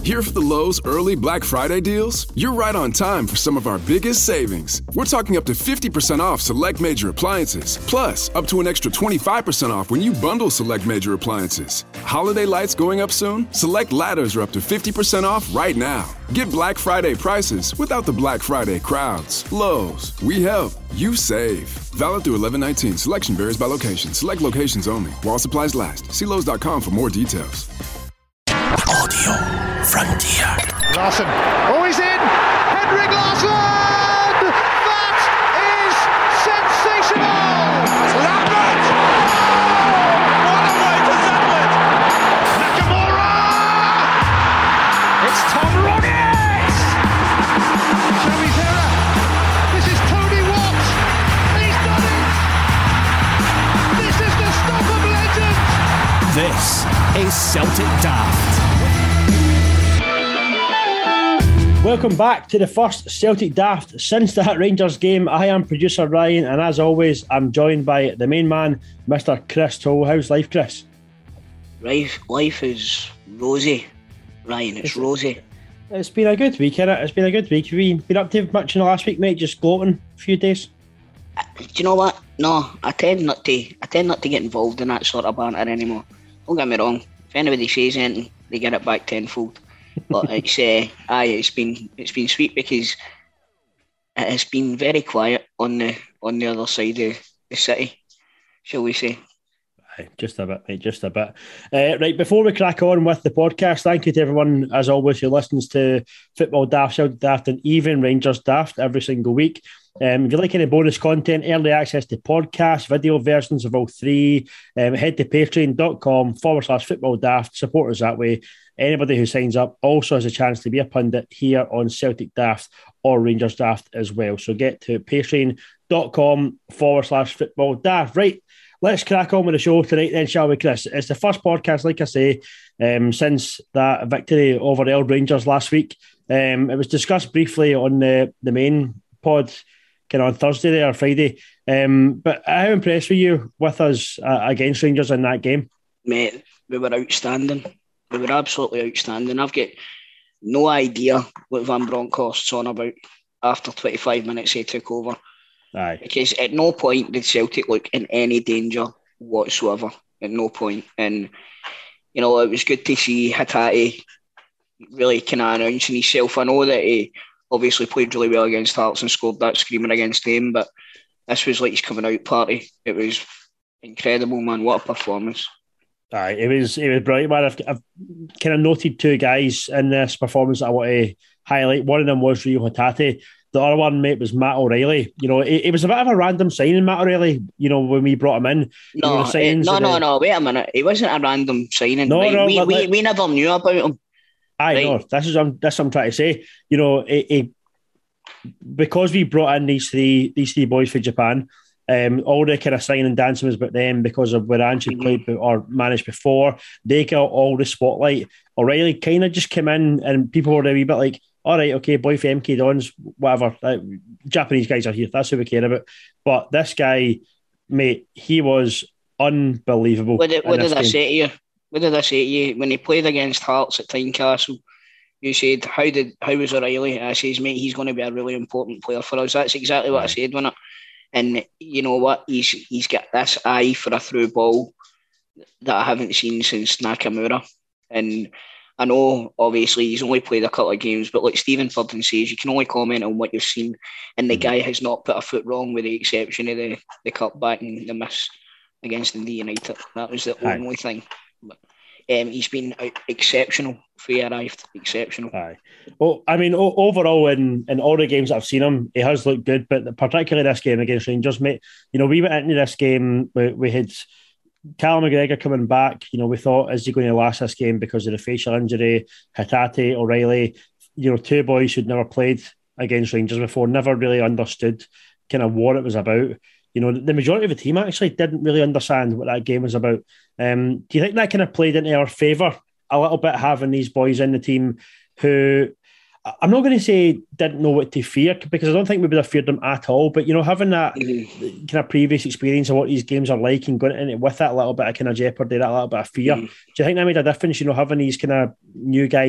Here for the Lowe's early Black Friday deals? You're right on time for some of our biggest savings. We're talking up to 50% off select major appliances. Plus, up to an extra 25% off when you bundle select major appliances. Holiday lights going up soon? Select ladders are up to 50% off right now. Get Black Friday prices without the Black Friday crowds. Lowe's, we help, you save. Valid through 11/19. Selection varies by location. Select locations only. While supplies last. See Lowe's.com for more details. Audio Frontier. Larsson. Oh, he's in! Henrik Larsson! That is sensational! Lambert! Oh, what a way to settle it! Nakamura! It's Tom Rogic! Joey Zera. This is Tony Watt. He's done it! This is the stuff of legend! This is Celtic Daft. Welcome back to the first Celtic Daft since that Rangers game. I am producer Ryan, and as always, I'm joined by the main man, Mr. Chris Toll. How's life, Chris? Life is rosy, Ryan. It's rosy. It's been a good week, innit? It's been a good week. Have you been up to much in the last week, mate? Just gloating a few days? Do you know what? No, I tend not to get involved in that sort of banter anymore. Don't get me wrong. If anybody says anything, they get it back tenfold. But it's been sweet because it has been very quiet on the other side of the city, shall we say. Just a bit, mate, just a bit. Right, before we crack on with the podcast, thank you to everyone, as always, who listens to Football Daft, Celtic Daft, and even Rangers Daft every single week. If you like any bonus content, early access to podcasts, video versions of all three, head to patreon.com/Football Daft. Support us that way. Anybody who signs up also has a chance to be a pundit here on Celtic Daft or Rangers Daft as well. So get to patreon.com/Football Daft. Right, let's crack on with the show tonight then, shall we, Chris? It's the first podcast, like I say, since that victory over the Old Rangers last week. It was discussed briefly on the main pod kind of on Thursday there or Friday. But how impressed were you with us against Rangers in that game? Mate, we were outstanding. We were absolutely outstanding. I've got no idea what Van Bronckhorst's on about after 25 minutes he took over. Aye. Because at no point did Celtic look in any danger whatsoever. At no point. And, you know, it was good to see Hatate really kind of announcing himself. I know that he obviously played really well against Hearts and scored that screamer against them, but this was like his coming out party. It was incredible, man. What a performance. Aye, it was brilliant, man. I've kind of noted two guys in this performance that I want to highlight. One of them was Rio Hatate. The other one, mate, was Matt O'Reilly. You know, it was a bit of a random signing, Matt O'Reilly, you know, when we brought him in. No, wait a minute. It wasn't a random signing. No, we never knew about him. I know. This what I'm trying to say. You know, because we brought in these three boys for Japan, all the kind of signing and dancing was about them because of where Ange played or managed before. They got all the spotlight. O'Reilly kind of just came in and people were a wee bit like, all right, okay, boy for MK Dons, whatever. Japanese guys are here. That's who we care about. But this guy, mate, he was unbelievable. What did I say to you? What did I say to you when he played against Hearts at Tynecastle? You said, how was O'Reilly? I says, mate, he's going to be a really important player for us. That's exactly what I said, wasn't it? And you know what? He's got this eye for a through ball that I haven't seen since Nakamura. And I know, obviously, he's only played a couple of games, but like Stephen Furden says, you can only comment on what you've seen. And the guy has not put a foot wrong with the exception of the cutback and the miss against Dundee United. That was the only thing. But he's been exceptional before he arrived. Exceptional. Aye. Well, I mean, overall, in all the games that I've seen him, he has looked good, but particularly this game against Rangers, mate, you know, we went into this game, we had Callum McGregor coming back. You know, we thought, is he going to last this game because of the facial injury? Hatate, O'Reilly, you know, two boys who'd never played against Rangers before, never really understood kind of what it was about. You know, the majority of the team actually didn't really understand what that game was about. Do you think that kind of played into our favour a little bit, having these boys in the team who, I'm not going to say didn't know what to fear, because I don't think we would have feared them at all, but, you know, having that kind of previous experience of what these games are like and going into it with that little bit of kind of jeopardy, that little bit of fear, do you think that made a difference, you know, having these kind of new guys in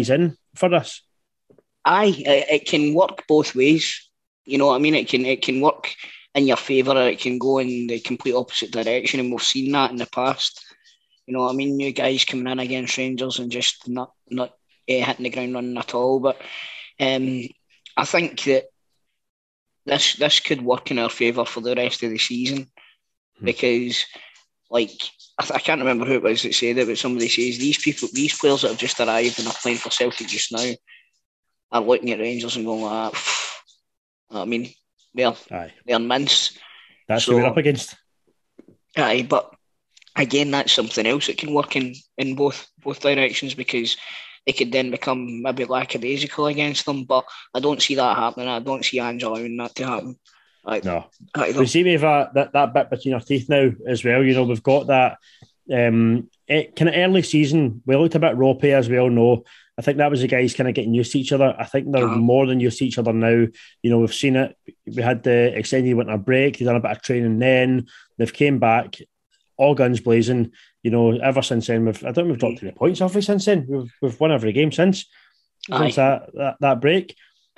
for this? Aye, it can work both ways. You know what I mean? It can work in your favour, or it can go in the complete opposite direction, and we've seen that in the past. You know what I mean? New guys coming in against Rangers and just not hitting the ground running at all. But I think that this could work in our favour for the rest of the season, because, like, I can't remember who it was that said it, but somebody says these players that have just arrived and are playing for Celtic just now are looking at Rangers and going like, I mean, they're mince. That's what we're up against. Aye, but again, that's something else that can work in both directions, because they could then become maybe lackadaisical against them. But I don't see that happening. I don't see Ange allowing that to happen. No. We see we have that bit between our teeth now as well. You know, we've got that kind of early season. We looked a bit ropey, as we all know. I think that was the guys kind of getting used to each other. I think they're more than used to each other now. You know, we've seen it. We had the extended winter break. They've done a bit of training then. They've came back, all guns blazing. You know, ever since then, we've dropped 3 points off since then. We've won every game since that break.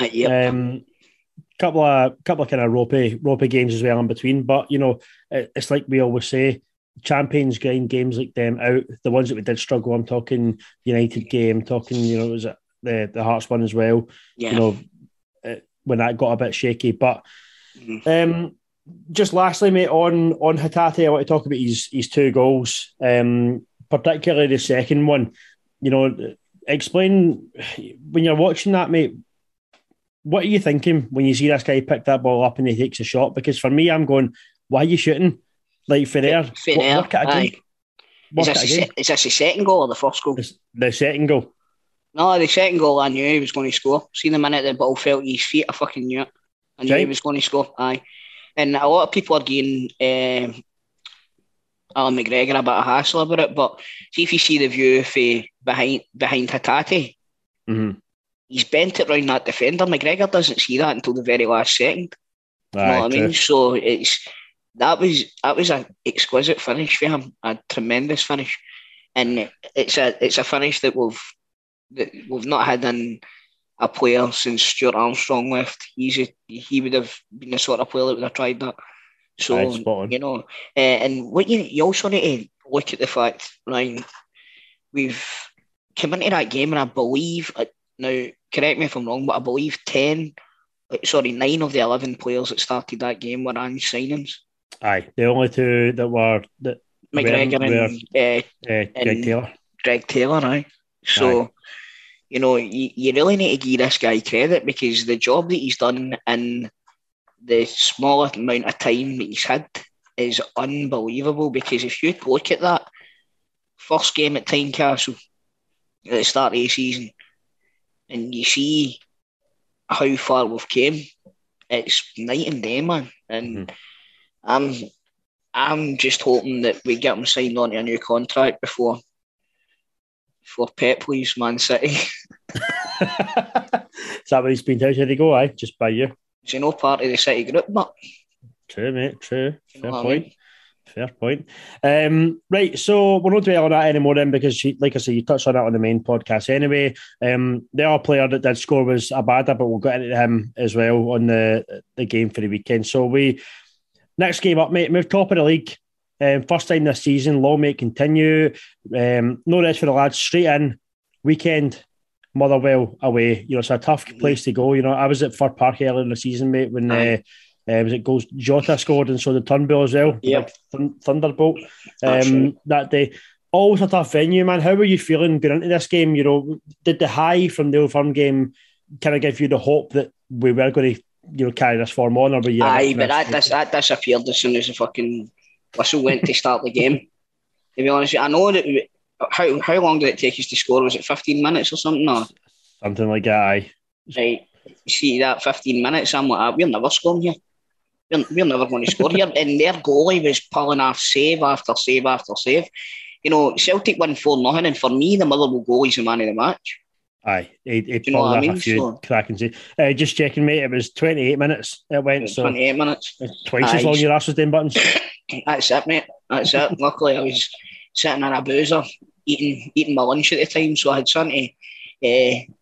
Couple of kind of ropey games as well in between. But, you know, it's like we always say, champions grind games like them out. The ones that we did struggle, I'm talking United game, talking, you know, was it the Hearts one as well. Yeah. You know, when that got a bit shaky. But just lastly, mate, on Hatate, I want to talk about his 2 goals, particularly the second one. You know, explain, when you're watching that, mate, what are you thinking when you see this guy pick that ball up and he takes a shot? Because for me, I'm going, why are you shooting? Like, for there. Work it again. Is this the second goal or the first goal? It's the second goal. No, the second goal, I knew he was going to score. See the minute the ball fell at his feet, I fucking knew it. I knew he was going to score. Aye. And a lot of people are giving Alan McGregor a bit of hassle about it, but see if you see the view for behind Hatate, he's bent it round that defender. McGregor doesn't see that until the very last second. You know what I mean? So that was an exquisite finish for him, a tremendous finish, and it's a finish that we've not had in a player since Stuart Armstrong left. He would have been the sort of player that would have tried that. So, you know, and what you also need to look at the fact, Ryan, we've come into that game, and I believe, now correct me if I'm wrong, but I believe 9 of the 11 players that started that game were Ange signings. Aye, the only 2 that were McGregor and Greg Taylor, aye. So, you know, you really need to give this guy credit, because the job that he's done in the small amount of time that he's had is unbelievable. Because if you look at that first game at Tynecastle at the start of the season, and you see how far we've came, it's night and day, man. And I'm just hoping that we get him signed on to a new contract before Pep leaves Man City. Is that what he's been told to go? Just by you. Is he no part of the City group, but true, mate. True. Fair point. Right, so we're not dwelling on that anymore then, because, like I said, you touched on that on the main podcast anyway. The other player that did score was Abada, but we'll get into him as well on the game for the weekend. So next game up, mate, move top of the league. First time this season, long may it continue. No rest for the lads, straight in, weekend, Motherwell away. You know, it's a tough place to go. You know, I was at Fir Park earlier in the season, mate, when was it goals Jota scored, and so the Turnbull as well. Yeah, Thunderbolt that day. Always a tough venue, man. How were you feeling going into this game? You know, did the high from the Old Firm game kind of give you the hope that we were going to, you know, carry this form on? Or were you? Aye, but that disappeared as soon as the fucking whistle went to start the game. To be honest, I know that. How long did it take us to score? Was it 15 minutes or something? Or? Something like that, aye. Right. See, that 15 minutes, I'm like, we're never scoring here. We're never going to score here. And their goalie was pulling off save after save after save. You know, Celtic won 4-0, and for me, the Motherwell goalie's the man of the match. Aye, he pulled off a few cracking saves. Just checking, mate, it was 28 minutes it went. So 28 minutes. Twice as long your ass was doing buttons. That's it, mate. That's it. Luckily, I was sitting in a boozer, eating my lunch at the time, so I had something to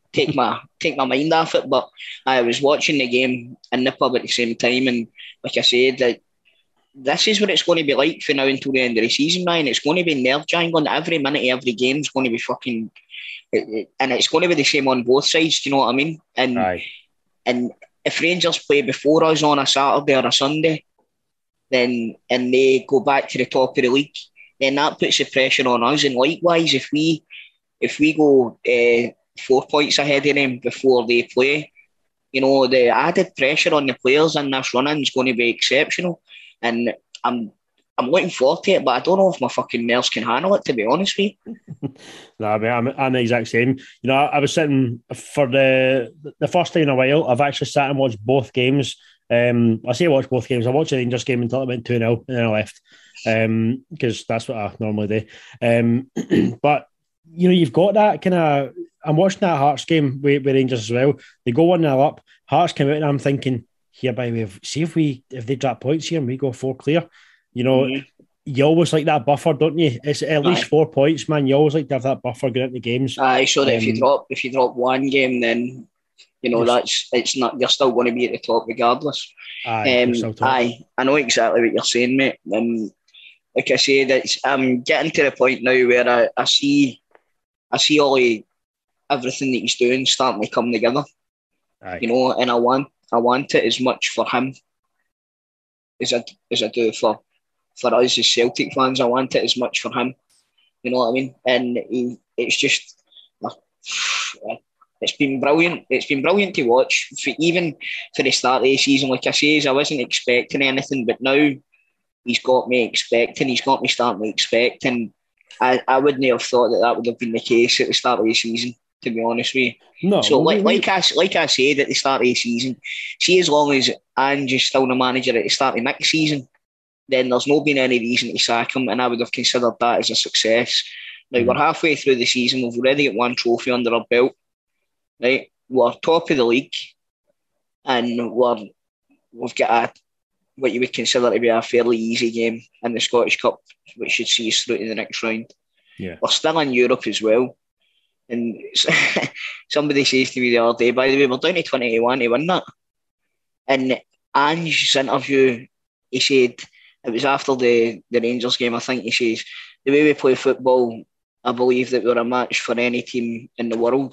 take my mind off it. But I was watching the game in the pub at the same time, and like I said, that this is what it's going to be like for now until the end of the season, Ryan. It's going to be nerve jangling. Every minute of every game is going to be fucking, and it's going to be the same on both sides. Do you know what I mean? And if Rangers play before us on a Saturday or a Sunday, then and they go back to the top of the league, then that puts the pressure on us. And likewise, if we go 4 points ahead of them before they play, you know, the added pressure on the players in this run-in is going to be exceptional. And I'm looking forward to it, but I don't know if my fucking nerves can handle it, to be honest with you. No, I mean, I'm the exact same. You know, I was sitting for the first time in a while. I've actually sat and watched both games. I say watch both games. I watched the Rangers game until it went 2-0 and then I left because that's what I normally do. But, you know, you've got that kind of... I'm watching that Hearts game with Rangers as well. They go 1-0 up. Hearts come out and I'm thinking, hereby if they drop points here and we go 4 clear, you know, you always like that buffer, don't you? It's at least 4 points, man. You always like to have that buffer going into games. Aye, so that if you drop one game, then you know it's not. You're still going to be at the top regardless. Aye, I know exactly what you're saying, mate. Like I said, I'm getting to the point now where I see Ollie, everything that he's doing starting to come together. Aye. You know, and I want it as much for him as I do for us as Celtic fans. I want it as much for him. You know what I mean? And it's just, it's been brilliant. It's been brilliant to watch, even for the start of the season. Like I say, I wasn't expecting anything, but now he's got me expecting. He's got me starting to expect. And I wouldn't have thought that would have been the case at the start of the season, to be honest with you. No. So like I said at the start of the season, see, as long as Ange's still the manager at the start of next season, then there's not been any reason to sack him, and I would have considered that as a success. Now, we're halfway through the season. We've already got 1 trophy under our belt. Right? We're top of the league, and we've got what you would consider to be a fairly easy game in the Scottish Cup, which should see us through to the next round. Yeah. We're still in Europe as well. And somebody says to me the other day, by the way, we're down to 20-1 to win that. And Ange's interview, he said, it was after the Rangers game, I think he says, the way we play football, I believe that we're a match for any team in the world.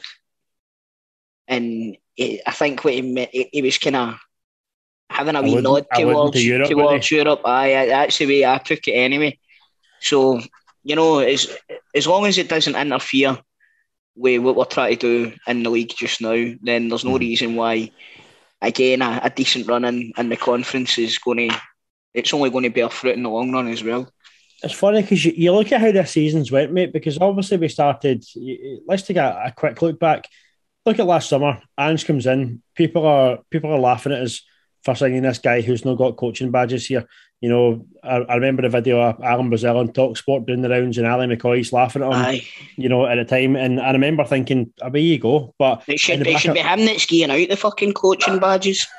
And I think what he meant, he was kind of having a wee nod towards Europe. Aye, that's the way I took it anyway. So, you know, as long as it doesn't interfere with what we're trying to do in the league just now, then there's no reason why, again, a decent run in the conference is it's only going to bear fruit in the long run as well. It's funny because you look at how this season's went, mate, because obviously we started, let's take a quick look back. Look at last summer, Ange comes in, people are laughing at us for signing this guy who's not got coaching badges here. You know, I remember the video of Alan Brazil on TalkSport doing the rounds and Ali McCoy's laughing at him, Aye. You know, at the time. And I remember thinking, away you go. But it should be him that's skiing out the fucking coaching badges.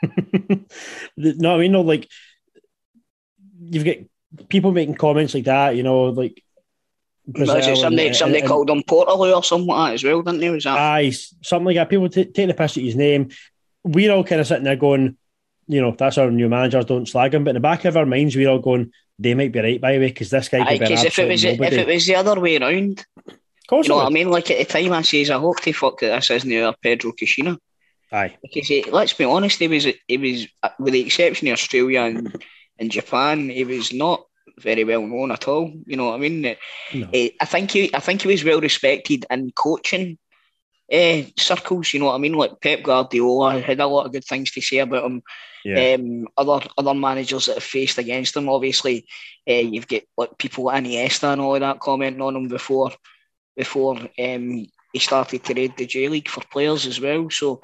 No, I mean, no, like, you've got people making comments like that, you know, like somebody called him Portaloo or something like that as well, didn't they? Was that? Aye, something like that. People take the piss at his name. We're all kind of sitting there going, you know, that's our new manager, don't slag him. But in the back of our minds, we're all going, they might be right, by the way, because this guy could be an absolute nobody. If it was the other way around, of course, you know what I mean? Like at the time, I says, I hope they fuck that this isn't our Pedro Caixinha. Aye, because let's be honest, he was with the exception of Australia and Japan, he was not very well known at all. You know what I mean? No. I think he was well respected in coaching circles. You know what I mean? Like Pep Guardiola had a lot of good things to say about him. Yeah. Other managers that have faced against him, obviously, you've got like people like Iniesta and all of that commenting on him before he started to raid the J League for players as well. So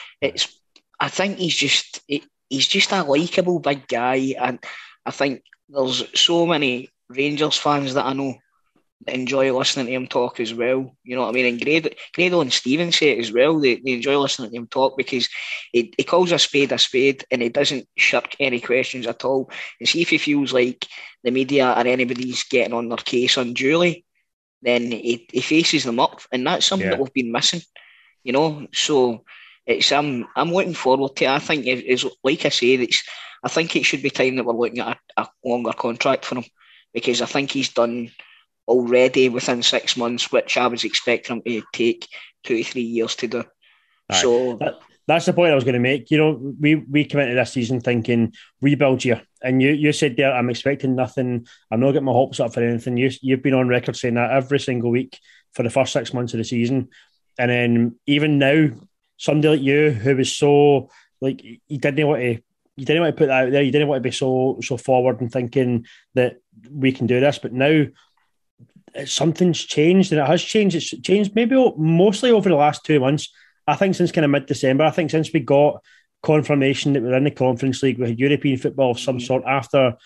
I think he's just a likeable big guy, and I think there's so many Rangers fans that I know that enjoy listening to him talk as well. You know what I mean? And Grado and Stephen say it as well. They enjoy listening to him talk because he calls a spade, and he doesn't shirk any questions at all. And see if he feels like the media or anybody's getting on their case unduly, then he faces them up. And that's something that we've been missing. you know. So it's I'm looking forward to it. I think it's like I said, I think it should be time that we're looking at a longer contract for him, because I think he's done already within 6 months, which I was expecting him to take 2 to 3 years to do. Right. So that's the point I was going to make. You know, we came into this season thinking rebuild year, and you said there, I'm expecting nothing. I'm not getting my hopes up for anything. You've been on record saying that every single week for the first 6 months of the season, and then even now, somebody like you who was so like you didn't want to put that out there. You didn't want to be so forward and thinking that we can do this, but now something's changed, and it has changed. It's changed maybe mostly over the last 2 months. I think since kind of mid-December, I think since we got confirmation that we're in the Conference League, we had European football of some sort after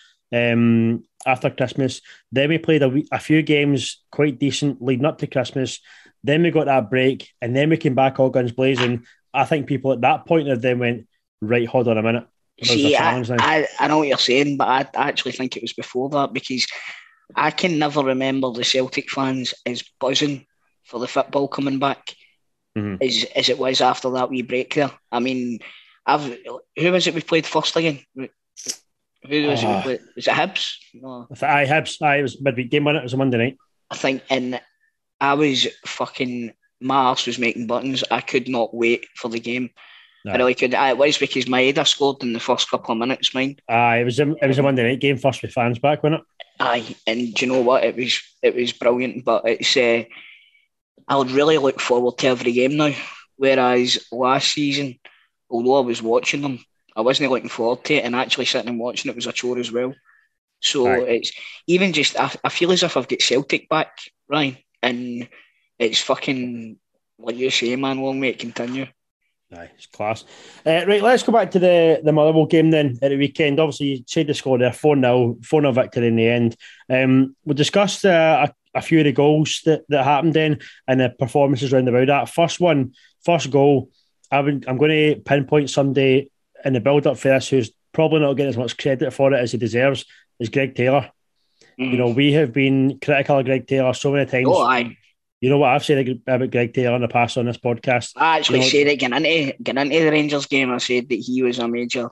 Christmas. Then we played a few games quite decent leading up to Christmas. Then we got that break, and then we came back all guns blazing. I think people at that point of them went, right, hold on a minute. See, I know what you're saying, but I actually think it was before that, because I can never remember the Celtic fans as buzzing for the football coming back as it was after that wee break there. I mean, who was it we played first again? Who was it we played? Was it Hibs? No. Hibs. It was midweek game, wasn't it? It was a Monday night. I think, and I was fucking, my arse was making buttons. I could not wait for the game. I really could. It was because Maeda scored in the first couple of minutes, mind. It was a Monday night game, first with fans back, wasn't it? Aye, and do you know what? It was brilliant, but it's I would really look forward to every game now. Whereas last season, although I was watching them, I wasn't looking forward to it, and actually sitting and watching it was a chore as well. So it's even just I feel as if I've got Celtic back, Ryan, and it's fucking like you say, man. Long may it continue. Aye, it's class. Right, let's go back to the Motherwell game then at the weekend. Obviously, you said the score there, 4-0 victory in the end. We discussed a few of the goals that happened then and the performances round about that. First goal, I'm going to pinpoint somebody in the build-up for this who's probably not getting as much credit for it as he deserves, is Greg Taylor. You know, we have been critical of Greg Taylor so many times. Oh, aye. You know what I've said about Greg Taylor in the past on this podcast? I actually said it getting into the Rangers game. I said that he was a major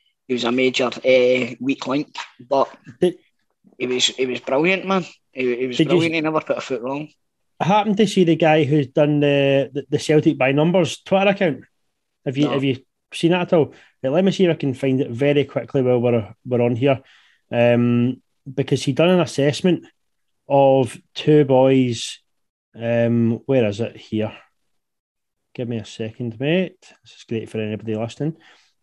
weak link, but he was brilliant, man. He was brilliant. He never put a foot wrong. I happened to see the guy who's done the Celtic by numbers Twitter account. Have you seen that at all? Let me see if I can find it very quickly while we're on here, because he done an assessment of two boys. Where is it here? Give me a second, mate. This is great for anybody listening.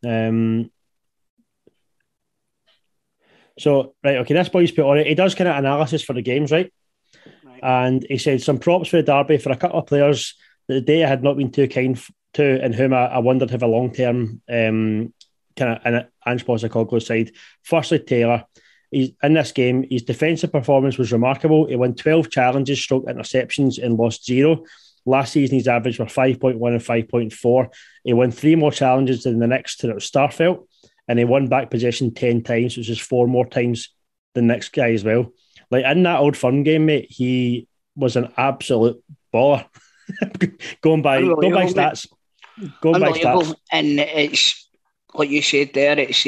So, right, okay, this boy's put on it. He does kind of analysis for the games, right? And he said some props for the derby for a couple of players that the data had not been too kind to, and whom I wondered have a long-term kind of in Ange Postecoglou's side. Firstly, Taylor. In this game, his defensive performance was remarkable. He won 12 challenges, stroke interceptions, and lost 0. Last season, his average were 5.1 and 5.4. He won 3 more challenges than the next to Starfelt, and he won back possession 10 times, which is 4 more times than the next guy as well. Like in that Old Firm game, mate, he was an absolute baller. going by stats. Going by stats. And it's like you said there, it's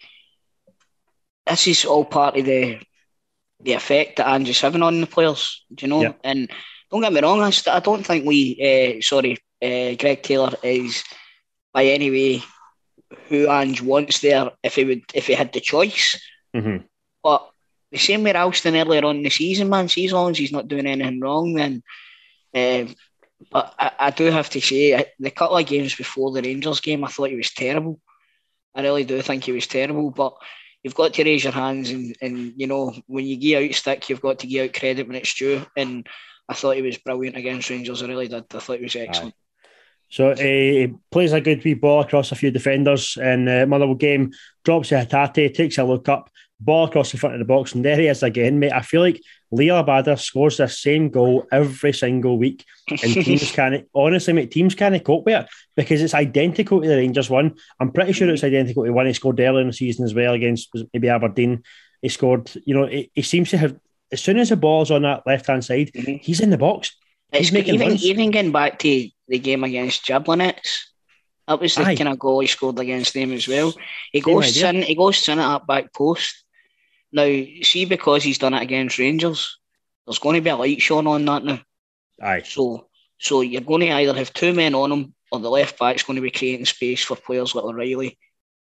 this is all part of the effect that Andrew's having on the players, do you know? Yeah. And don't get me wrong, I don't think Greg Taylor is by any way who Ange wants there if he had the choice. Mm-hmm. But the same way Alston earlier on in the season, man, as long as he's not doing anything wrong, then. But I do have to say, the couple of games before the Rangers game, I thought he was terrible. I really do think he was terrible, but you've got to raise your hands and you know, when you give out stick, you've got to give out credit when it's due. And I thought he was brilliant against Rangers. I really did. I thought he was excellent. Aye. So he plays a good wee ball across a few defenders in the Motherwell game, drops to Hatate, takes a look up, ball across the front of the box, and there he is again, mate. I feel like Liel Abada scores the same goal every single week, and teams can't cope with it because it's identical to the Rangers one. I'm pretty sure it's identical to one he scored earlier in the season as well against maybe Aberdeen. He scored, you know, he seems to have, as soon as the ball's on that left-hand side, he's in the box. He's making runs. Even getting back to the game against Jablonets. That was the kind of goal he scored against them as well. He goes in at that back post. Now, see, because he's done it against Rangers, there's going to be a light shone on that now. Aye. So you're going to either have two men on him, or the left back's going to be creating space for players like O'Reilly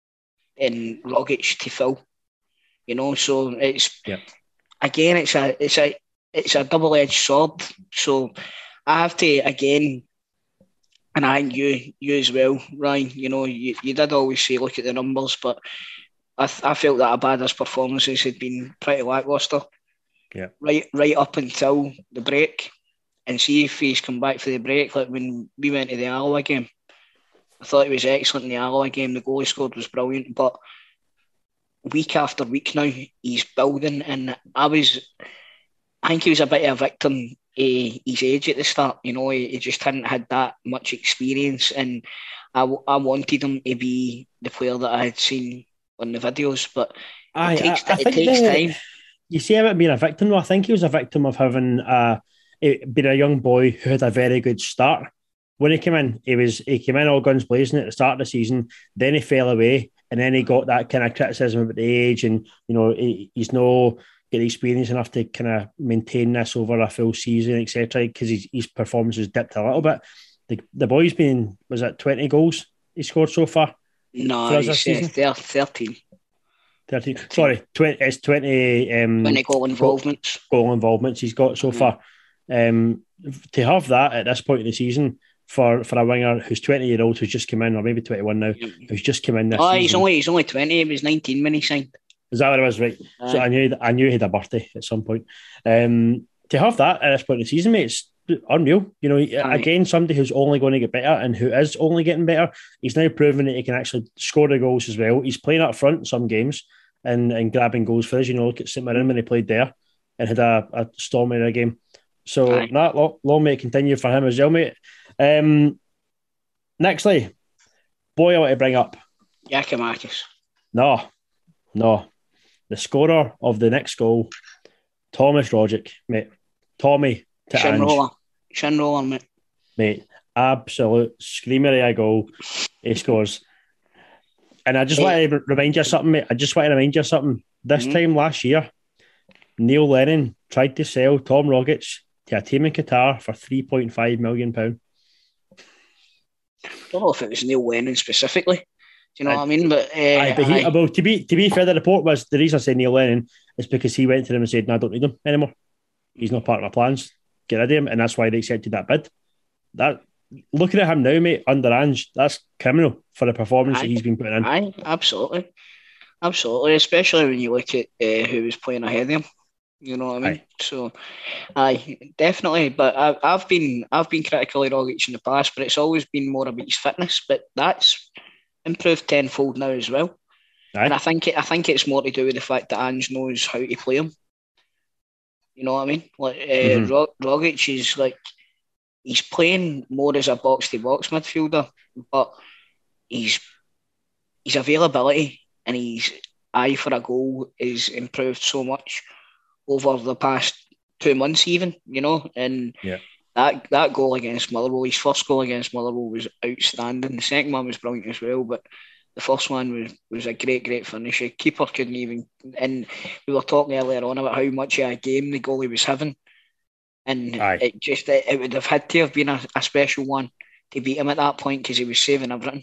and Rogic to fill. You know, so it's again, it's a double-edged sword. So I have to again. And I think you as well, Ryan. You know, you did always say look at the numbers, but I felt that Abada's performances had been pretty lacklustre. Yeah. Right up until the break, and see if he's come back for the break. Like when we went to the Alloa game, I thought he was excellent in the Alloa game. The goal he scored was brilliant, but week after week now he's building, and I think he was a bit of a victim. His age at the start, you know, he just hadn't had that much experience, and I wanted him to be the player that I had seen on the videos, but it takes time. You see about being a victim, though. I think he was a victim of having been a young boy who had a very good start. When he came in, he came in all guns blazing at the start of the season, then he fell away, and then he got that kind of criticism about the age, and you know, he's no get experience enough to kind of maintain this over a full season, etc. Because his performance has dipped a little bit. The boy's been, was it 20 goals he scored so far? No, he's 13. 13. Sorry, 20. It's 20. 20 goal involvements. Goal involvements he's got so far. To have that at this point in the season for a winger who's 20-year-old who's just come in, or maybe 21 now, who's just come in this season. He's only 20. He was 19 when he signed. Is that what it was? Right. So I knew he had a birthday at some point. To have that at this point in the season, mate, it's unreal. You know, again, somebody who's only going to get better and who is only getting better. He's now proven that he can actually score the goals as well. He's playing up front in some games and grabbing goals for us. You know, look at St Mirren when he played there and had a storm in a game. So that long may it continue for him as well, mate. Nextly, boy I want to bring up. Giakoumakis. No. The scorer of the next goal, Thomas Rogic, mate. Tommy to Shin roller, mate. Mate, absolute screamer of a goal he scores. And I just want to remind you of something, mate. This time last year, Neil Lennon tried to sell Tom Rogic to a team in Qatar for £3.5 million. I don't know if it was Neil Lennon specifically. Do you know what I mean? But to be fair, the report was the reason I say Neil Lennon is because he went to them and said, "No, I don't need him anymore. He's not part of my plans. Get rid of him," and that's why they accepted that bid. That looking at him now, mate, under Ange, that's criminal for the performance that he's been putting in. Aye, absolutely, especially when you look at who was playing ahead of him. You know what I mean? Aye. So, definitely. But I've been critical of Rogic in the past, but it's always been more about his fitness. But that's improved tenfold now as well. Aye. And I think it's more to do with the fact that Ange knows how to play him. You know what I mean? Like Rogic is like, he's playing more as a box to box midfielder, but his availability and his eye for a goal is improved so much over the past 2 months, even, you know. And that goal against Motherwell, his first goal against Motherwell was outstanding. The second one was brilliant as well, but the first one was a great finish. The keeper couldn't even... And we were talking earlier on about how much of a game the goalie was having. And it would have had to have been a special one to beat him at that point because he was saving everything.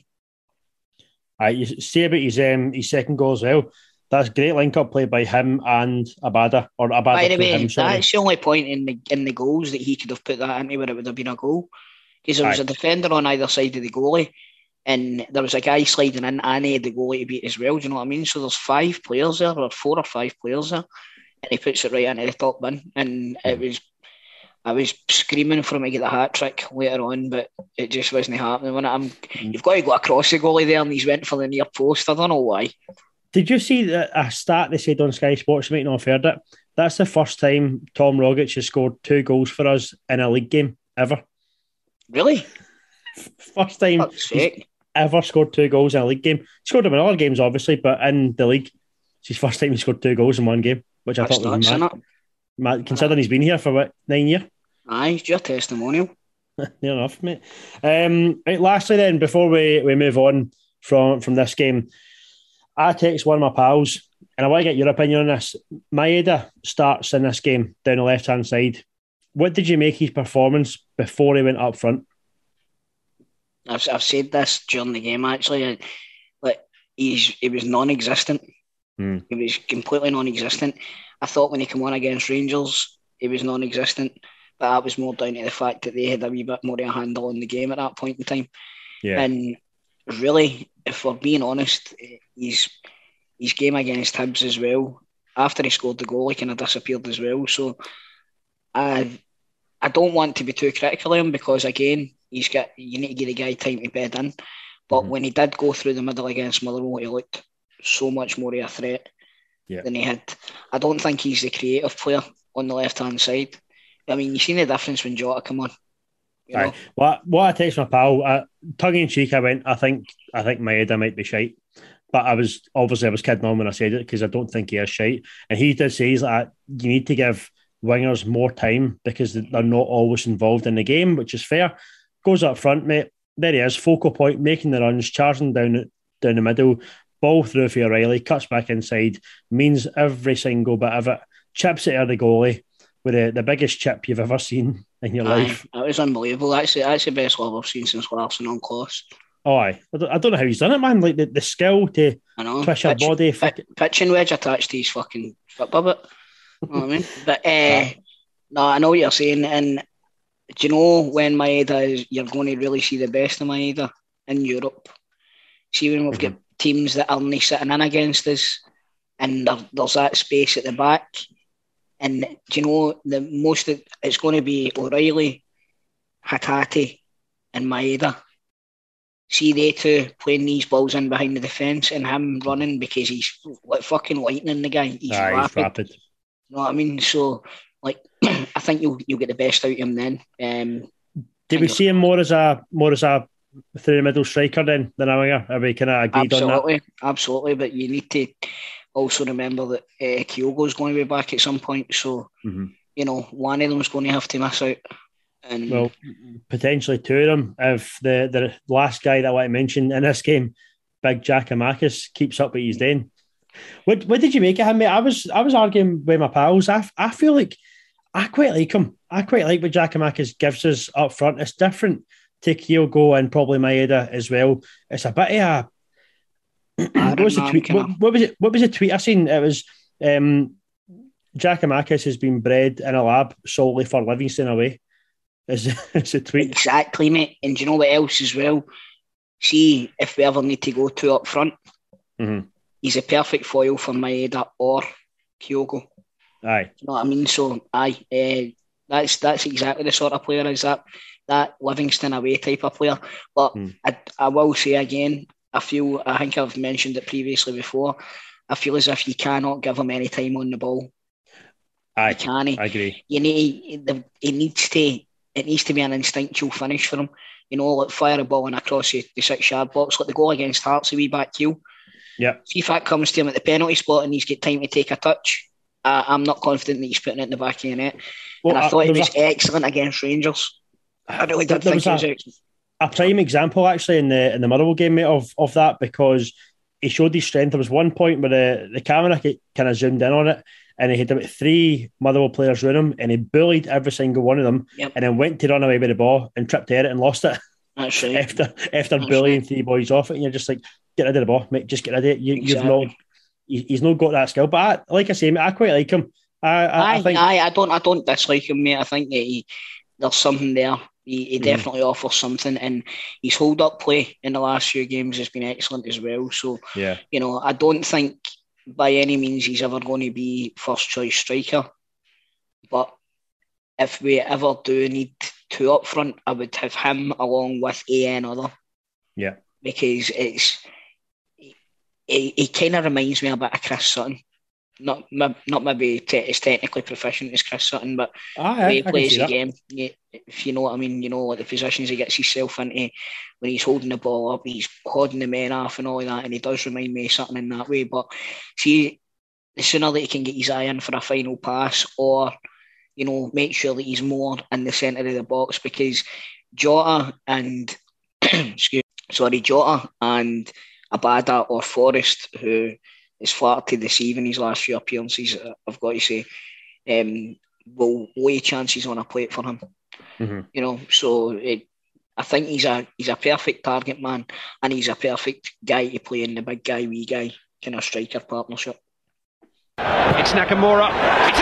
You say about his second goal as well. That's great link-up play by him and Abada. Or Abada. By the way, that's the only point in the goals that he could have put that into where it would have been a goal. Because there was a defender on either side of the goalie, and there was a guy sliding in and he had the goalie to beat as well. Do you know what I mean? So there's 5 players there, or 4 or 5 players there, and he puts it right into the top bin. And I was screaming for him to get the hat-trick later on, but it just wasn't happening. You've got to go across the goalie there, and he's went for the near post. I don't know why. Did you see a stat they said on Sky Sports? You might not have heard it. That's the first time Tom Rogic has scored 2 goals for us in a league game ever. Really? First time he's ever scored 2 goals in a league game. He scored them in other games, obviously, but in the league, it's his first time he scored 2 goals in one game, which I thought was mad. Considering he's been here for 9 years. Aye, it's your testimonial. Near enough, mate. Right, lastly, then, before we move on from this game, I text one of my pals, and I want to get your opinion on this. Maeda starts in this game down the left-hand side. What did you make his performance before he went up front? I've said this during the game, actually. Like, he was non-existent. He was completely non-existent. I thought when he came on against Rangers, he was non-existent. But that was more down to the fact that they had a wee bit more of a handle on the game at that point in time. Yeah. And really, if we're being honest, his game against Hibs as well, after he scored the goal, he kind of disappeared as well. So I don't want to be too critical of him because, again, you need to give the guy time to bed in. But when he did go through the middle against Motherwell, he looked so much more of a threat than he had. I don't think he's the creative player on the left-hand side. I mean, you've seen the difference when Jota come on. You know? What I text my pal, tongue in cheek, I went, I think Maeda might be shite. But I was kidding on when I said it because I don't think he is shite. And he did say, he's like, you need to give wingers more time because they're not always involved in the game, which is fair. Goes up front, mate. There he is, focal point, making the runs, charging down the middle, ball through for O'Reilly, cuts back inside, means every single bit of it, chips it at the goalie with the biggest chip you've ever seen in your life. That was unbelievable. That's the best goal I've seen since Larsson on Kloss. Oh, aye. I don't know how he's done it, man. Like the skill to twist your body. Pitching wedge attached to his fucking foot puppet. You know what I mean? But no, I know what you're saying. And do you know when Maeda you're going to really see the best of Maeda in Europe? See when we've got teams that are only sitting in against us and there's that space at the back. And do you know it's going to be O'Reilly, Hatate, and Maeda. See they two playing these balls in behind the defence and him running because he's like fucking lightning. The guy, he's rapid. You know what I mean? So, like, I think you'll get the best out of him then. Did we see him more as a through the middle striker then than a winger? Are we kind of agreed on that? Absolutely. But you need to also remember that Kyogo's going to be back at some point. So, you know, one of them is going to have to miss out. And well, potentially two of them. If the last guy that I want to mention in this game, Big Giakoumakis, keeps up what he's doing. What did you make of him, mate? I was arguing with my pals. I feel like I quite like him. I quite like what Giakoumakis gives us up front. It's different to Kyogo and probably Maeda as well. It's a bit of a... what was the tweet? What was the tweet I seen? It was Giakoumakis has been bred in a lab solely for Livingston away. Is a tweet. Exactly, mate. And do you know what else as well? See, if we ever need to go two up front, he's a perfect foil for Maeda or Kyogo. Aye. You know what I mean? So, that's exactly the sort of player is that Livingston away type of player. But I will say again, I think I've mentioned it previously before, I feel as if you cannot give him any time on the ball. Aye, you can't. I agree. It needs to be an instinctual finish for him. You know, like fire a ball in across the 6-yard box, like the goal against Hearts, a wee back heel. Yeah. See if that comes to him at the penalty spot and he's got time to take a touch. I'm not confident that he's putting it in the back of the net. Well, and I thought he was excellent against Rangers. I really did think he was excellent. A prime example, actually, in the Motherwell game, mate, of that, because he showed his strength. There was one point where the camera kind of zoomed in on it, and he had about 3 Motherwell players around him, and he bullied every single one of them, and then went to run away with the ball and tripped at it and lost it. That's right. After bullying 3 boys off it, and you're just like, get rid of the ball, mate, just get rid of it. Exactly. He's not got that skill, but like I say, mate, I quite like him. I don't dislike him, mate. I think that there's something there. He definitely offers something, and his hold-up play in the last few games has been excellent as well. So, you know, I don't think by any means he's ever going to be first-choice striker. But if we ever do need 2 up front, I would have him along with another. Yeah. Because he kind of reminds me a bit of Chris Sutton. Not maybe as technically proficient as Chris Sutton, but the way he plays the game, if you know what I mean, you know, like the positions he gets himself into when he's holding the ball up, he's holding the men off and all that, and he does remind me of Sutton in that way. But see, the sooner that he can get his eye in for a final pass, or, you know, make sure that he's more in the centre of the box, because Jota and Jota and Abada or Forrest, who is far to deceive in his last few appearances, I've got to say, will lay chances on a plate for him. You know, so I think he's a perfect target man, and he's a perfect guy to play in the big guy, wee guy kind of striker partnership. It's Nakamura. It's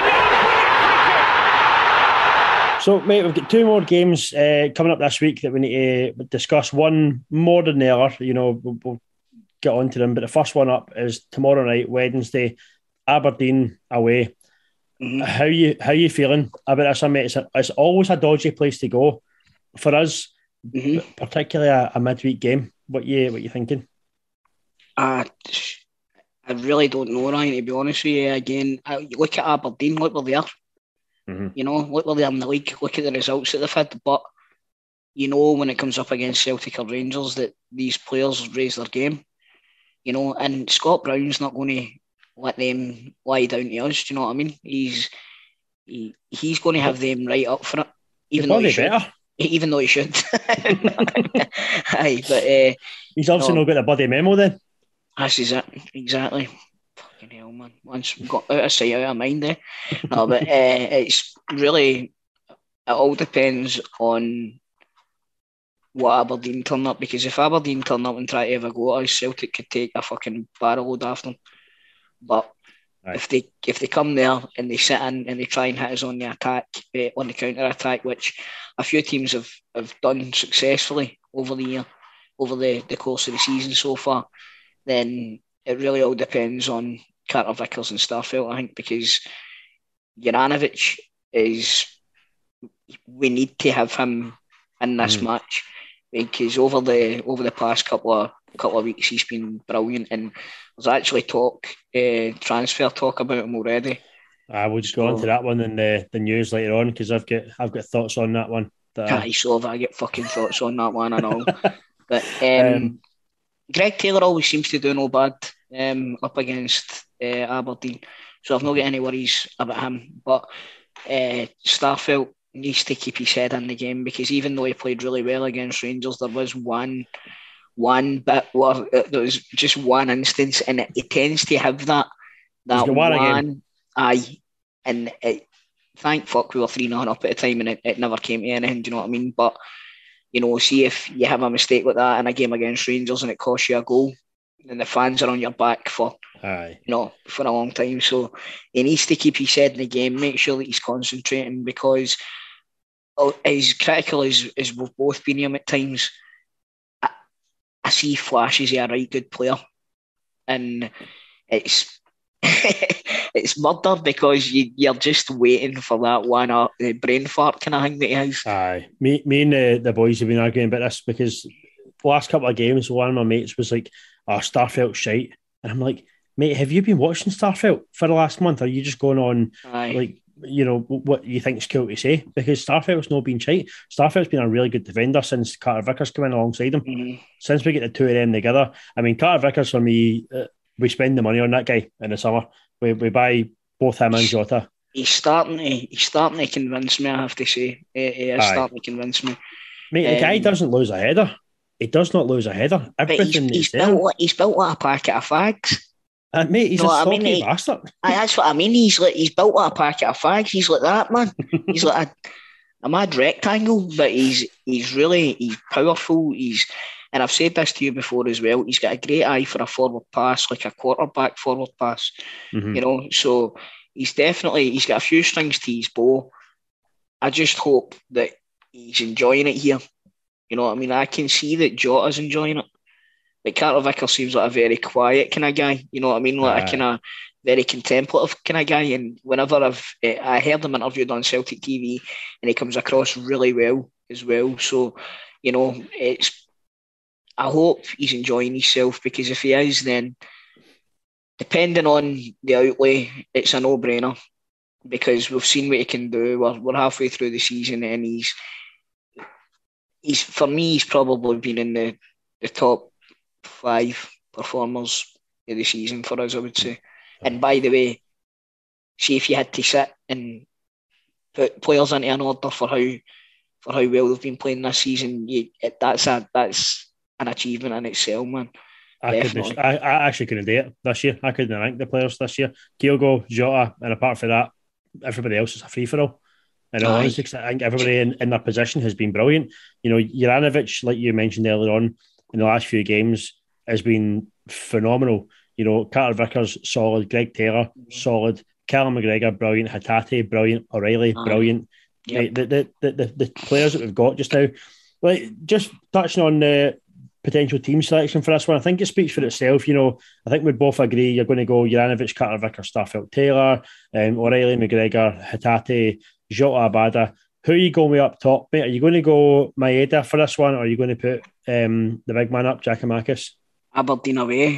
So, mate, we've got 2 more games coming up this week that we need to discuss. One more than the other. You know, we'll get on to them. But the first one up is tomorrow night, Wednesday, Aberdeen away. How you feeling about this, mate? It's always a dodgy place to go for us, particularly a midweek game. What you thinking? I really don't know, Ryan, to be honest with you. Again, look at Aberdeen, look where they are. You know, look where they are in the league, look at the results that they've had. But, you know, when it comes up against Celtic or Rangers, that these players raise their game. You know, and Scott Brown's not going to let them lie down to us. Do you know what I mean? He's going to have them right up for it, even though he should. Even though he should. Aye, but he's obviously not got a bloody memo then. This is it, exactly. Fucking hell, man. Once we got out of sight, out of mind there. No, but it's really, it all depends on what Aberdeen turn up, because if Aberdeen turn up and try to have a go at us, Celtic could take a fucking barrel load after them. But if they come there and they sit in and they try and hit us on the attack, on the counter attack, which a few teams have done successfully over the course of the season so far, then it really all depends on Carter Vickers and Starfelt, I think, because Juranovic we need to have him in this match, because over the past couple of weeks he's been brilliant, and there's actually transfer talk about him already. I will just go on to that one in the news later on, because I've got thoughts on that one. I get fucking thoughts on that one and all. But Greg Taylor always seems to do no bad up against Aberdeen, so I've not got any worries about him. But Starfelt needs to keep his head in the game, because even though he played really well against Rangers, there was one bit where there was just one instance, and he tends to have that one. Aye, and thank fuck we were 3-0 up at the time, and it never came to anything. Do you know what I mean? But you know, see if you have a mistake like that in a game against Rangers and it costs you a goal, and the fans are on your back for a long time. So he needs to keep his head in the game, make sure that he's concentrating, because as critical as we've both been him at times, I see flashes of a right good player, and it's it's murder, because you're just waiting for that one brain fart kind of thing that he has. Aye, me and the boys have been arguing about this, because the last couple of games, one of my mates was like, "Oh, Starfelt's shite," and I'm like, "Mate, have you been watching Starfelt for the last month? Or are you just going on like, you know, what you think is cool to say?" Because Starfelt's not been shite. Starfelt's been a really good defender since Carter Vickers came in alongside him. Since we get the two of them together, I mean, Carter Vickers for me, we spend the money on that guy in the summer. We buy both him and Jota. He's starting to convince me, I have to say. He is starting to convince me. Mate, the guy doesn't lose a header. He does not lose a header. Everything he's built like a packet of fags. Mate, he's a stocky bastard. That's what I mean. He's built like a packet of fags. He's like that, man. He's like a mad rectangle, but he's powerful. And I've said this to you before as well, he's got a great eye for a forward pass, like a quarterback forward pass. You know, so he's got a few strings to his bow. I just hope that he's enjoying it here. You know what I mean? I can see that Jota's enjoying it. But Carter Vickers seems like a very quiet kind of guy. You know what I mean? Like a kind of very contemplative kind of guy. And whenever I heard him interviewed on Celtic TV, and he comes across really well as well. So, you know, I hope he's enjoying himself, because if he is, then depending on the outlay, it's a no-brainer, because we've seen what he can do. We're halfway through the season, and he's for me, he's probably been in the top 5 performers of the season for us, I would say. And by the way, see if you had to sit and put players into an order for for how well they've been playing this season, that's an achievement in itself, man. I actually couldn't do it this year. I couldn't rank the players this year. Kyogo, Jota, and apart from that, everybody else is a free-for-all. In all honesty, I think everybody in their position has been brilliant. You know, Juranovic, like you mentioned earlier on, in the last few games, has been phenomenal. You know, Carter Vickers, solid. Greg Taylor, solid. Callum McGregor, brilliant. Hatate, brilliant. O'Reilly, brilliant. Yep. The players that we've got just now, like just touching on the potential team selection for this one, I think it speaks for itself. You know, I think we both agree you're going to go Juranovic, Carter Vickers, Starfelt Taylor, O'Reilly, McGregor, Hatate, Jota, Abada. Who are you going with up top, mate? Are you going to go Maeda for this one, or are you going to put the big man up, Giakoumakis? Aberdeen away.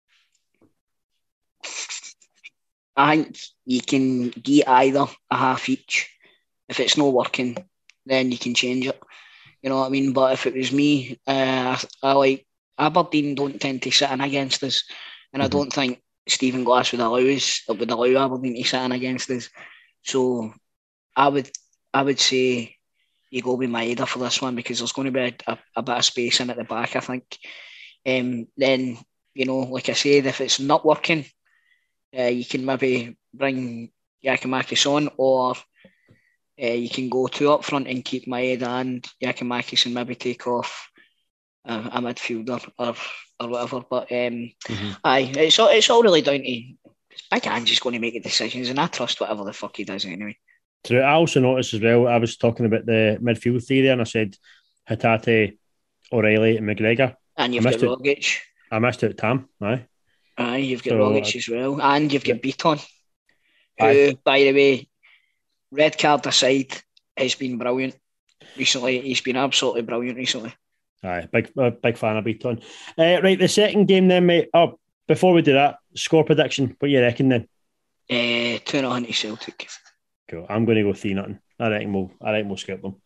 I think you can get either a half each. If it's not working, then you can change it. You know what I mean? But if it was me, I like Aberdeen don't tend to sit in against us, and I don't think Stephen Glass would allow Aberdeen to sit in against us. So I would say you go with Maeda for this one, because there's going to be a bit of space in at the back, I think. Then, you know, like I said, if it's not working, you can maybe bring Giakoumakis on, or you can go two up front and keep Maeda and Giakoumakis and maybe take off a midfielder or whatever. But it's all really down to Big Ange's going to make the decisions, and I trust whatever the fuck he does anyway. True. I also noticed as well, I was talking about the midfield theory, and I said Hatate, O'Reilly and McGregor. And you've got Rogic. I missed out Tam, aye. Aye, you've got Rogic as well. And you've got Beaton, who, by the way, red card aside, has been brilliant recently. He's been absolutely brilliant recently. Aye, big fan of Beaton. Right, the second game then, mate. Oh, before we do that, score prediction. What you reckon then? 2-0 to Celtic. Cool. I'm going to go 3-0. I reckon we'll skip them.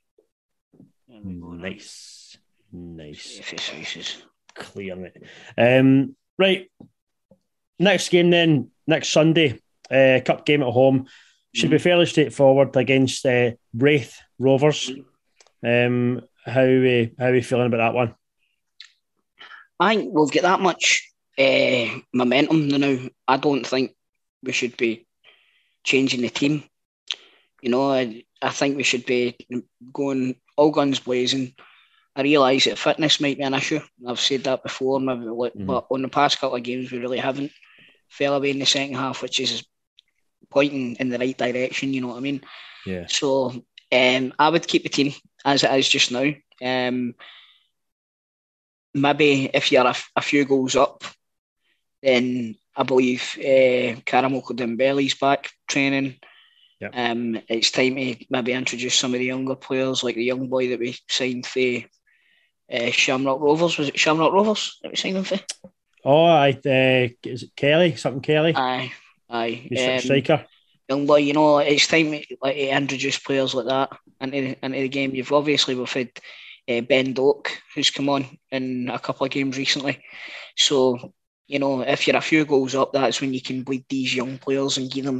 Nice. Clear, mate. Right. Next game then, next Sunday, cup game at home. Should be fairly straightforward against Wraith Rovers. How are we feeling about that one? I think we've got that much momentum now. I don't think we should be changing the team. You know, I think we should be going all guns blazing. I realise that fitness might be an issue. I've said that before, maybe, but on the past couple of games we really haven't fell away in the second half, which is pointing in the right direction. You know what I mean? Yeah. So I would keep the team as it is just now. Maybe if you're a few goals up, then I believe Karamoko Dembele's back training. Yep. It's time to maybe introduce some of the younger players, like the young boy that we signed for Shamrock Rovers. Was it Shamrock Rovers that we signed him for? Oh, is it Kelly? Something Kelly? Aye. Striker. Young boy, you know, it's time to introduce players like that into the game. We've had Ben Doak, who's come on in a couple of games recently. So, you know, if you're a few goals up, that's when you can bleed these young players and give them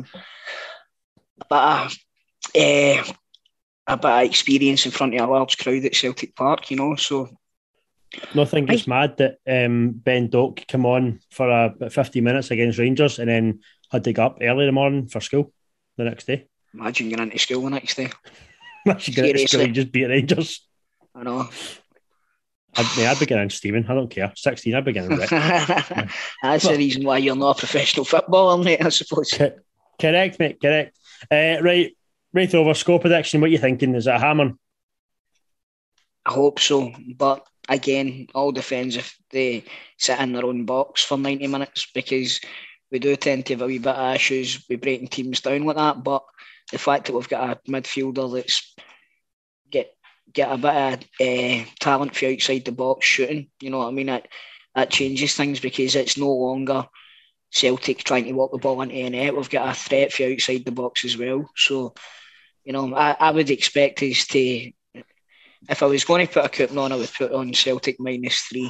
a bit of experience in front of a large crowd at Celtic Park, you know. So, I think it's mad that Ben Doak came on for about 50 minutes against Rangers and then had to go up early in the morning for school the next day. Imagine going into school the next day. Imagine going into school and just beat Rangers. I know. I'd be getting Stephen. I don't care. 16, I'd be getting Rick. That's the reason why you're not a professional footballer, mate, I suppose. Correct, mate, correct. Right over, score prediction. What are you thinking? Is it a hammer? I hope so. But again, all depends if they sit in their own box for 90 minutes, because we do tend to have a wee bit of issues with breaking teams down like that. But the fact that we've got a midfielder that's get a bit of talent for outside the box shooting, you know what I mean? That changes things, because it's no longer Celtic trying to walk the ball into the net. We've got a threat for outside the box as well. So, you know, I would expect us to, if I was going to put a coupon on, I would put on Celtic -3.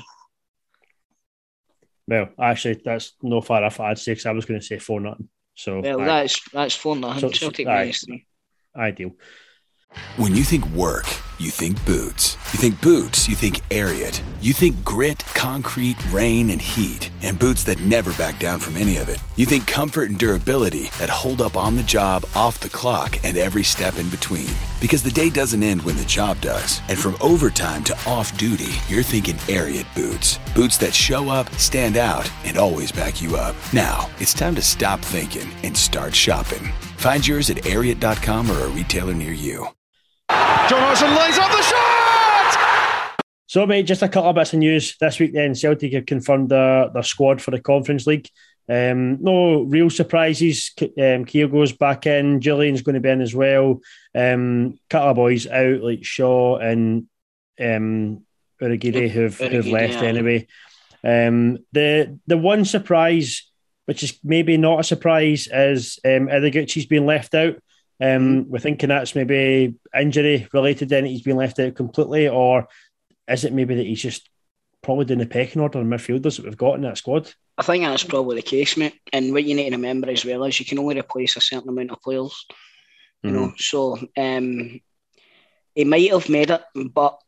Well, actually, that's no far off. I'd say, because I was going to say 4-0. So, well, that's 4-0. So, Celtic -3. Ideal. When you think work, you think boots. You think boots, you think Ariat. You think grit, concrete, rain, and heat. And boots that never back down from any of it. You think comfort and durability that hold up on the job, off the clock, and every step in between. Because the day doesn't end when the job does. And from overtime to off-duty, you're thinking Ariat boots. Boots that show up, stand out, and always back you up. Now, it's time to stop thinking and start shopping. Find yours at Ariat.com or a retailer near you. John Hodgson lays off the shot! So, mate, just a couple of bits of news this week then. Celtic have confirmed their squad for the Conference League. No real surprises. Kyogo's back in. Julian's going to be in as well. Couple of boys out like Shaw and Urhoghide who've left anyway. The one surprise, which is maybe not a surprise, is Ideguchi's been left out. We're thinking that's maybe injury related, then he's been left out completely, or is it maybe that he's just probably doing the pecking order of midfielders that we've got in that squad? I think that's probably the case, mate. And what you need to remember as well is you can only replace a certain amount of players, you know. So he might have made it, but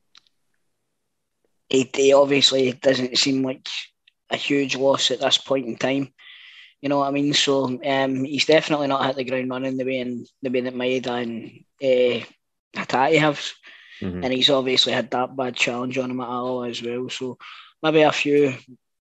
he obviously doesn't seem like a huge loss at this point in time. You know what I mean? So he's definitely not hit the ground running the way that Maeda and Hatate have. And he's obviously had that bad challenge on him at Alloa as well. So maybe a few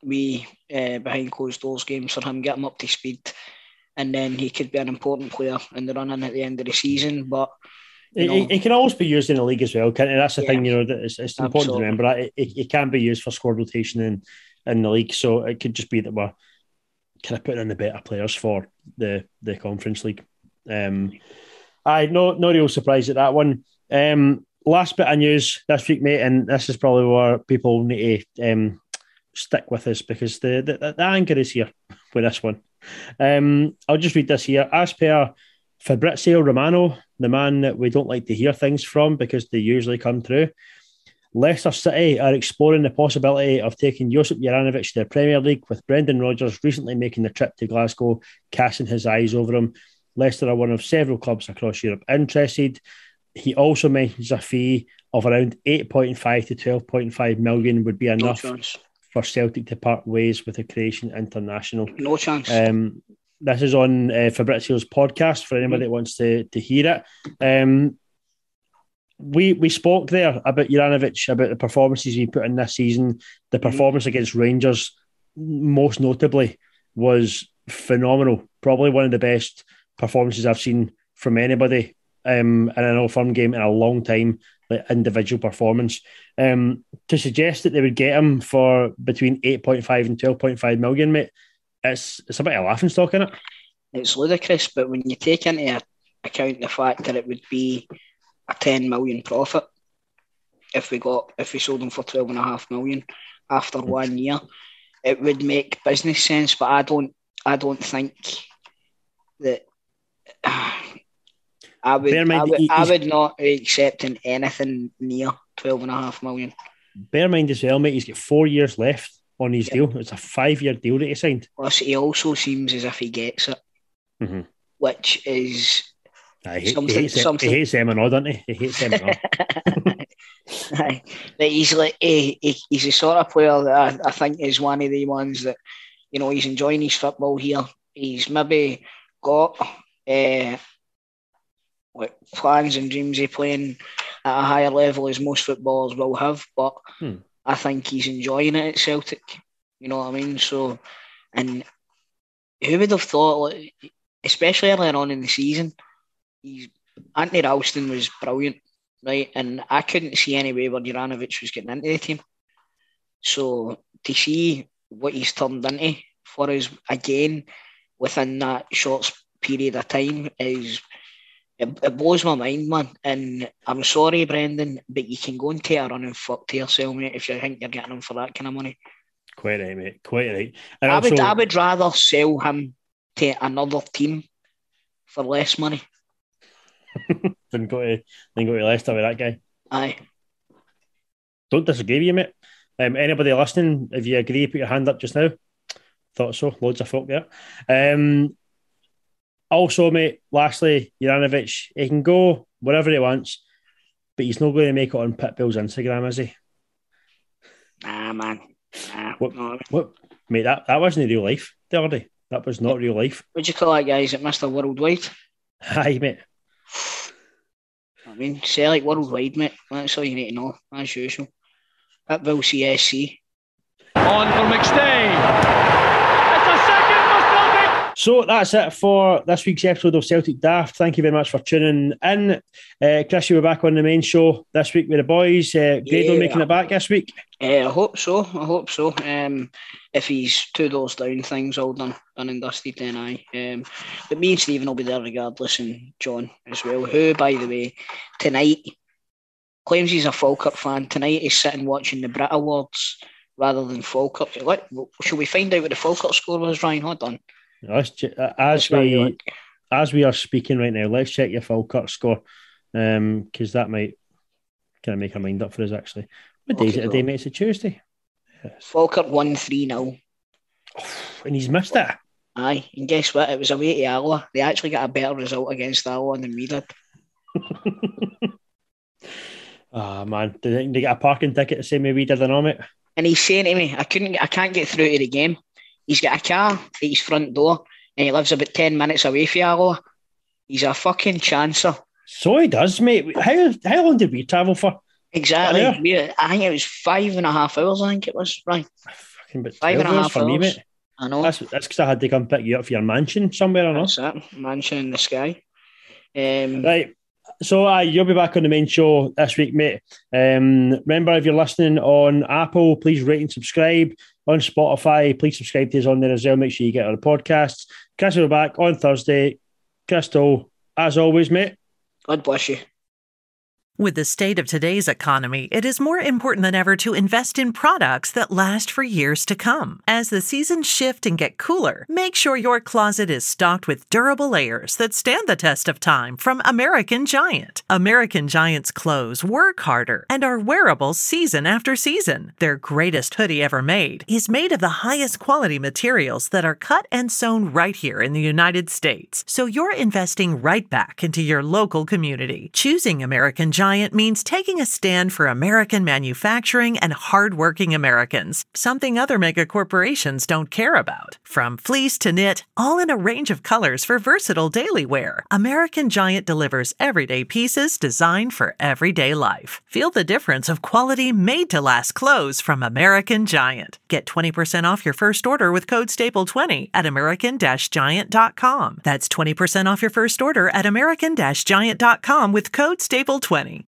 behind closed doors games for him, get him up to speed, and then he could be an important player in the run-in at the end of the season. But he can always be used in the league as well, can't he? That's the thing, you know, it's important to remember that it can be used for squad rotation in the league. So it could just be that we're kind of putting in the better players for the Conference League. No real surprise at that one. Last bit of news this week, mate, and this is probably where people need to stick with us because the anchor is here with this one. I'll just read this here. As per Fabrizio Romano, the man that we don't like to hear things from because they usually come through, Leicester City are exploring the possibility of taking Josip Juranovic to the Premier League, with Brendan Rodgers recently making the trip to Glasgow, casting his eyes over him. Leicester are one of several clubs across Europe interested. He also mentions a fee of around 8.5 to 12.5 million would be enough for Celtic to part ways with the Croatian international. No chance. This is on Fabrizio's podcast for anybody that wants to hear it. We spoke there about Juranovic, about the performances he put in this season. The performance against Rangers, most notably, was phenomenal. Probably one of the best performances I've seen from anybody in an Old Firm game in a long time, like individual performance. To suggest that they would get him for between 8.5 and 12.5 million, mate, it's a bit of a laughing stock, isn't it? It's ludicrous, but when you take into account the fact that it would be a 10 million profit if we sold him for 12.5 million after 1 year, it would make business sense. But I don't think that I would not be accepting anything near 12.5 million. Bear in mind as well, mate, he's got 4 years left on his deal. It's a 5-year deal that he signed. Plus, he also seems as if he gets it, which is something. He hates M&O, doesn't he? He hates M&O. He's like he's the sort of player that I think is one of the ones that, you know, he's enjoying his football here. He's maybe got plans and dreams of playing at a higher level as most footballers will have, but I think he's enjoying it at Celtic. You know what I mean? So, and who would have thought, like, especially earlier on in the season, Anthony Ralston was brilliant, right? And I couldn't see any way where Juranovic was getting into the team. So to see what he's turned into for us again within that short period of time it blows my mind, man. And I'm sorry, Brendan, but you can go and take a run and fuck to yourself, mate, if you think you're getting him for that kind of money. Quite right, mate. Quite right. And I would rather sell him to another team for less money than go to Leicester with that guy. Aye. Don't disagree with you, mate. Anybody listening, if you agree, put your hand up just now. Thought so. Loads of folk there. Also, mate, lastly, Juranovic, he can go whatever he wants, but he's not going to make it on Pitbull's Instagram, is he? Nah, man. Nah. What? Mate, that wasn't real life, the other day. That was not real life. What'd you call that guy? Is it Mr. Worldwide? Aye, mate. I mean, say like worldwide, mate. That's all you need to know, as usual. Pitbull CSC. On for McStay. It's a second for Celtic. So that's it for this week's episode of Celtic Daft. Thank you very much for tuning in. Chris, you were back on the main show this week with the boys. Grado making it back this week? I hope so. If he's 2 doors down, things all done and dusted, then aye. But me and Stephen will be there regardless, and John as well, who, by the way, tonight claims he's a Falkirk fan. Tonight he's sitting watching the Brit Awards rather than Falkirk. Should we find out what the Falkirk score was, Ryan? Hold on. As we are speaking right now, let's check your Falkirk score, because that might kind of make our mind up for us, actually. What day is it today, mate? It's a Tuesday. Yes. Falkirk won 3-0. And he's missed it. Aye, and guess what? It was away to Alloa. They actually got a better result against Alloa than we did. Man. Did they get a parking ticket the same way we did, mate? And he's saying to me, I can't get through to the game. He's got a car at his front door and he lives about 10 minutes away from Alloa. He's a fucking chancer. So he does, mate. How long did we travel for? Exactly. I think it was 5.5 hours, I think it was, right? Fucking 5.5 hours for me, mate. I know. That's because I had to come pick you up for your mansion somewhere, or not? That's it. Mansion in the sky. Right. So you'll be back on the main show this week, mate. Remember, if you're listening on Apple, please rate and subscribe. On Spotify, please subscribe to us on there as well. Make sure you get our podcasts. Chris will be back on Thursday. Crystal, as always, mate. God bless you. With the state of today's economy, it is more important than ever to invest in products that last for years to come. As the seasons shift and get cooler, make sure your closet is stocked with durable layers that stand the test of time from American Giant. American Giant's clothes work harder and are wearable season after season. Their greatest hoodie ever made is made of the highest quality materials that are cut and sewn right here in the United States. So you're investing right back into your local community. Choosing American Giant means taking a stand for American manufacturing and hardworking Americans, something other mega corporations don't care about. From fleece to knit, all in a range of colors for versatile daily wear, American Giant delivers everyday pieces designed for everyday life. Feel the difference of quality made-to-last clothes from American Giant. Get 20% off your first order with code STAPLE20 at American-Giant.com. That's 20% off your first order at American-Giant.com with code STAPLE20.